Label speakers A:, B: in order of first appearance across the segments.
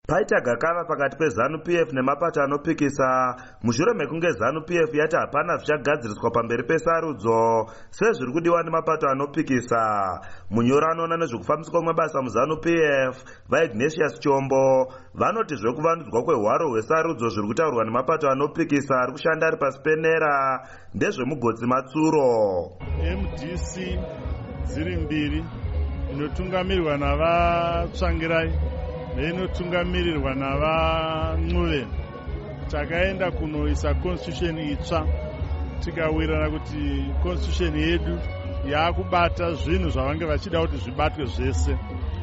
A: Paita gakava pakati peZANU-PF nemapato anopikisa mushure mekunge ZANU-PF yati hapana zvichagadziriswa pamberi pesarudzo sezviri kudiwa nemapato anopikisa. Munyori anoona nezvekufambiswa kwemabasa muZANU-PF vaIgnatius Chombo vanoti zvekuvandudzwa kwehwaro hwesarudzo zviri kutaurwa nemapato anopikisa ari kushanda ari pasi penera ndezvemugotsi Matsuro.
B: MDC dziri mbiri inotungamirirwa navatsvangirai neinotungamiririrwa navaNcuve. Takaenda kunoisa constitution itsva tikawirirana kuti constitution yedu yaakubata zvinhu zvavange vachida kuti zvibatwe zvese.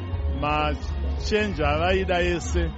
B: Machenji avaida ese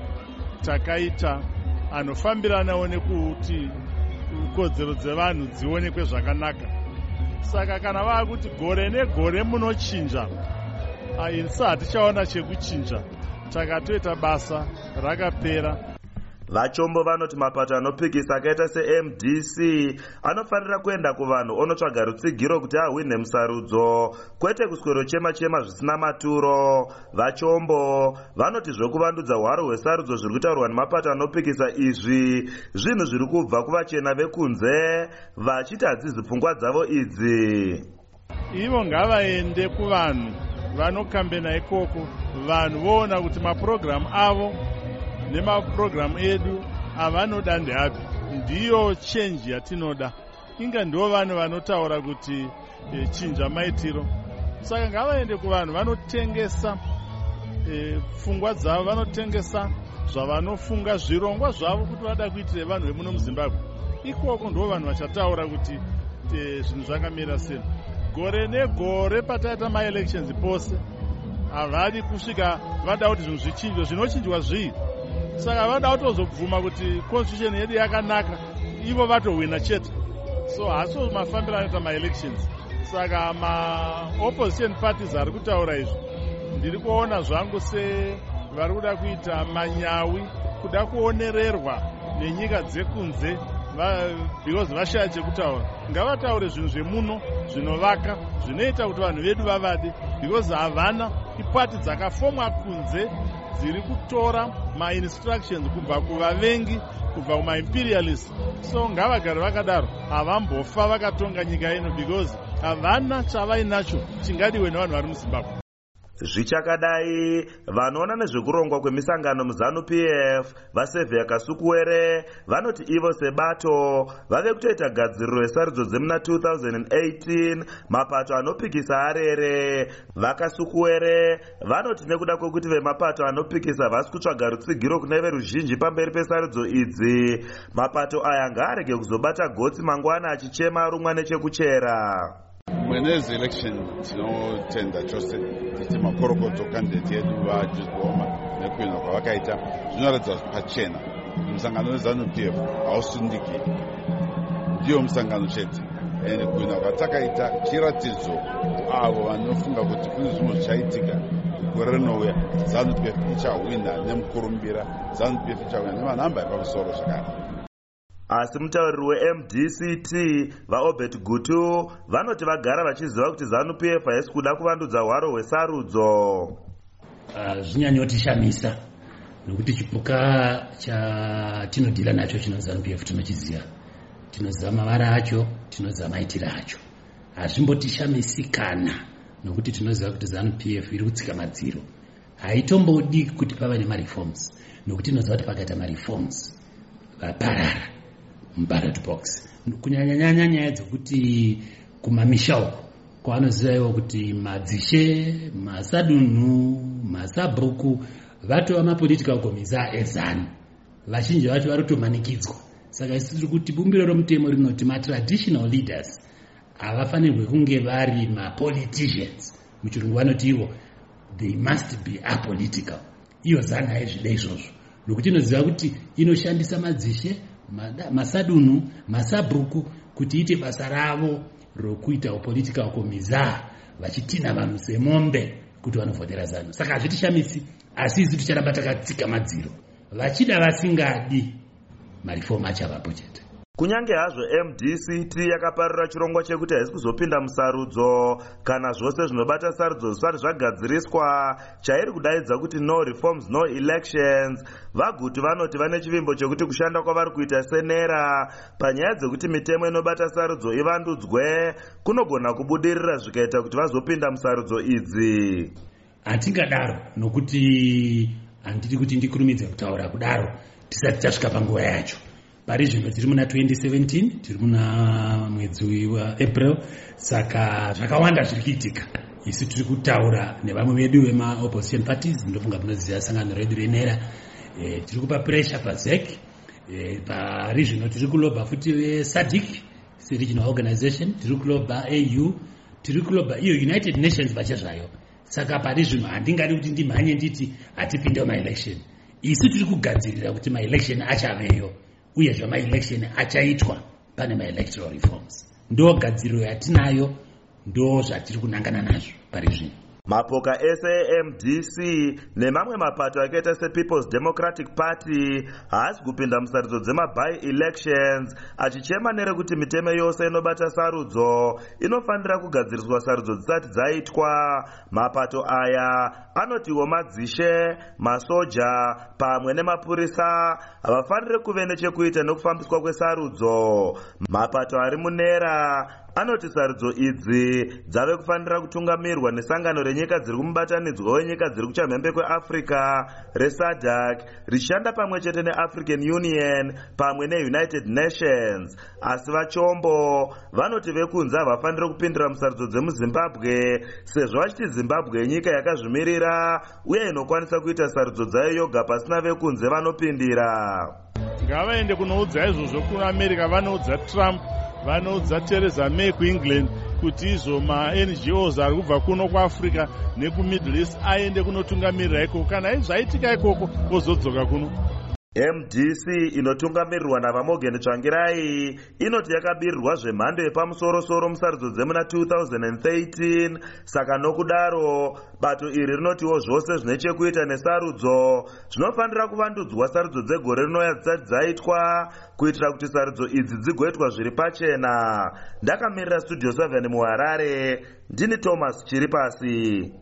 B: takaita anofambiranawo nekuti kodzero dzevanhu dzionekwe zvakanaka. Saka kana vaakuti gore negore munochinja, insi hatichaona chekuchinja, takatoita basa rakapera.
A: Vachombo vanoti mapato anopikisa akaita seMDC anofanira kuenda kuvanhu onotsvaga rutsigiro kuti ahwine musarudzo, kwete kuswero chema zvisina maturo. Vachombo vanoti zvekuvandudza hwaro hwesarudzo zviri kutaurwa nemapato anopikisa izvi zvinhu zviri kubva kuvachena vekunze vachiti hadzizi pfungwa dzavo idzi.
B: Ivo ngavaende kuvanhu vanokambena ikoko, vanhu voona kuti mapurogiramu avo nemapurogiramu edu avanoda ndeapi, ndiyo chenji yatinoda. Inga ndivo vanhu vanotaura kuti chinja maitiro. Saka ngavaende kuvanhu vanotengesa pfungwa dzavo, vanotengesa zvavanofunga, zvirongwa zvavo kuti vada kuitire vanhu vemuno muZimbabwe. Ikoko ndivo vanhu vachataura kuti zvinhu zvakamira sei. Gore negore pataita maelections pose havadi kusvika vada kuti zvinhu zvichinjwe. Zvinochinjwa zvii? Saka vada kutozobvuma kuti constitution yedu yakanaka, ivo vatowina chete. So haso mafambiro anoita maelections. Saka ma-opposition parties ari kutaura izvi ndiri kuona zvangu sevari kuda kuita manyawi, kuda kuonererwa nenyika dzekunze because vashaya chekutaura. Ngavataure zvinhu zvemuno zvinovaka, zvinoita kuti vanhu vedu vavade, because havana ipati dzakafomwa kunze dziri kutora ma-instructions kubva kuvavengi, kubva kuma-imperialists. So ngavagare vakadaro, havambofa vakatonga nyika ino because havana chavainacho chingadiwe nevanhu vari muZimbabwe.
A: Zvichakadai vanoona nezvekurongwa kwemisangano muZANU-PF vaSevhia Kasukuwere vanoti ivo sebato vave kutoita gadziriro yesarudzo dzemuna 2018 mapato anopikisa arere. VaKasukuwere vanoti nekuda kwekuti vemapato anopikisa vasi kutsvaga rutsigiro kune veruzhinji pamberi pesarudzo idzi, mapato aya ngaarege kuzobata gotsi mangwana achichema rumwa nechekuchera.
C: Mwenezi election tinotenda chose kuti makorokoto candidate yedu vaJustice nekuwina kwavakaita zvinoratidza pachena musangano weZANU-PF hausundiki, ndiyo musangano chete. Ende kuwina kwatakaita chiratidzo avo vanofunga kuti kune zvimwe zvichaitika gore rinouya ZANU-PF ichahwina nemukurumbira, ZANU-PF ichahwina nemanhamba epamusoro zvakare.
A: Asi mutauriri weMDCT vaObert Gutu vanoti vagara vachiziva kuti ZANU-PF haisi kuda kuvandudza hwaro hwesarudzo.
D: Zvinyanyotishamisa nokuti chipuka chatinodhila nacho chino ZANU-PF tinochiziva, tinoziva mavara acho, tinoziva maitiro acho. Hazvimbotishamisi kana nokuti tinoziva kuti ZANU-PF iri kutsika madziro, haitombodi kuti pava nemareforms, nokuti tinoziva kuti pakaita mareforms vaparara muballot box. Kunyanya nyaya dzekuti kumamisha uko kwavanoziva ivo kuti madzishe, masadunhu, masabhuku vatova mapolitical komiza eZANU, vazhinji vacho vari kutomanikidzwa. Saka isi tiri kuti bumbiro romutemo rinoti matraditional leaders havafanirwe kunge vari mapoliticians. Muchirungu vanoti ivo they must be apolitical. Iyo ZANU haizvida izvozvo, nokuti inoziva kuti inoshandisa madzishe, masadunhu, masabhuku kuti ite basa ravo rokuita political komiza vachitina vanhu semombe kuti vanovhotera ZANU. Saka hazvitishamisi, asi isi ticharamba takatsika madziro, vachida vasingadi marifomu achavapo chete.
A: Kunyange hazvo MDCT yakaparira chirongwa chekuti haisi kuzopinda musarudzo kana zvose zvinobata sarudzo zvisati zvagadziriswa, chairi kudaidza kuti no reforms no elections, vaguti vanoti vane chivimbo chekuti kushanda kwavari kuita senera panyaya dzekuti mitemo inobata sarudzo ivandudzwe kunogona kubudirira zvikaita kuti vazopinda musarudzo idzi.
D: Hatingadaro nokuti handidi kuti ndikurumidze kutaura kudaro tisati tasvika panguva yacho. Pari zvino tiri muna 2017, tiri muna mwedzi waApril, saka zvakawanda zviri kuitika. Isu tiri kutaura nevamwe vedu vema opposition parties, ndofunga munoziva sangano redu renera. Tiri kupa pressure paZEC. Pari zvino tiri kuloba futi SADC, regional organization, tiri kuloba AU, tiri kuloba iyo United Nations vachazvayo. Saka pari zvino handingadi kuti ndimhanye nditi hatipinde ma-election. Isu tiri kugadzirira kuti ma-election achaveyo. Uye zvama-election achaitwa pane ma-electoral reforms. Ndo gadziriro yatinayo, ndo zvatiri kunangana nazvo pari zvino.
A: Mapoka ese MDC nemamwe mapato akaita sePeople's Democratic Party haasi kupinda musarudzo dzema-by-elections, achichema nerekuti mitemo yose inobata sarudzo inofanira kugadziriswa sarudzo dzisati dzaitwa. Mapato aya anotiwo madzishe, masoja pamwe nemapurisa havafaniri kuve nechekuita nekufambiswa kwesarudzo. Mapato ari munera anoti sarudzo idzi dzave kufanira kutungamirwa nesangano renyika dziri kumubatanidzwa wenyika dziri kuchamhembe kweAfrica reSADC richishanda pamwe chete neAfrican Union pamwe neUnited Nations. Asi vachombo vanoti vekunze havafaniri kupindira musarudzo dzemuZimbabwe sezvo vachiti Zimbabwe inyika yakazvimirira uye inokwanisa kuita sarudzo dzayo yoga pasina vekunze vanopindira.
B: Ngavaende kunoudza izvozvo kuAmerica, vanoudza Trump, vanoudza Theresa May kuEngland kuti izvo ma-NGOs ari kubva kuno kuAfrica nekuMiddle East aende kunotungamirira ikoko, kana zvaitika ikoko ozodzoka kuno.
A: MDC inotungamirirwa naVamogeni Tsvangirai inoti yakabirirwa zvemhando yepamusoro-soro musarudzo dzemuna 2013. Saka nokudaro bato iri rinotiwo zvose zvine chekuita nesarudzo zvinofanira kuvandudzwa sarudzo dzegore rinouya dzisati dzaitwa kuitira kuti sarudzo idzi dzigoitwa zviri pachena. Ndakamirira Studio 7 muHarare, ndini Thomas Chiripasi.